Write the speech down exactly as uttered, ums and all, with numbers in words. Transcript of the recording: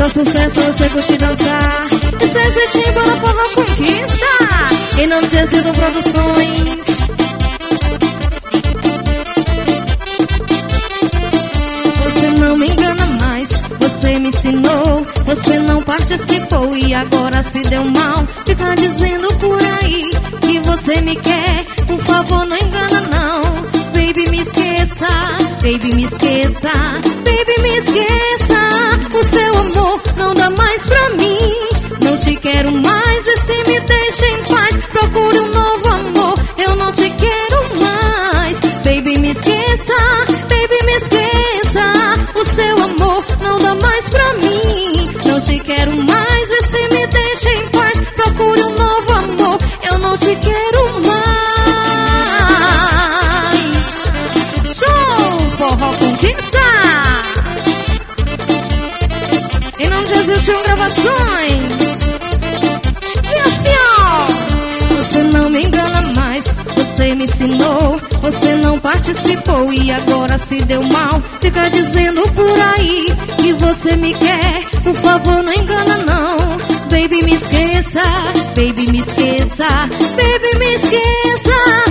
Só sucesso pra você curtir dançar. Esse é Zetinho, bora forró conquista. Em nome de Exildo Produções. Você não me engana mais, você me ensinou. Você não participou e agora se deu mal. Fica dizendo por aí que você me quer. Por favor, não engana não. Baby, me esqueça, baby, me esqueça, baby, me esqueça. O seu amor não dá mais pra mim. Não te quero mais, vê se me deixa em paz. Procure um novo amor, eu não te quero mais. Baby, me esqueça, baby, me esqueça. O seu amor não dá mais pra mim. Não te quero mais, vê se me deixa em paz. Procure um novo amor, eu não te quero mais. Show, forró conquista. Em nome de Exildo Gravações. E assim ó, você não me engana mais, você me ensinou. Você não participou e agora se deu mal. Fica dizendo por aí que você me quer. Por favor, não engana não. Baby, me esqueça, baby, me esqueça, baby, me esqueça.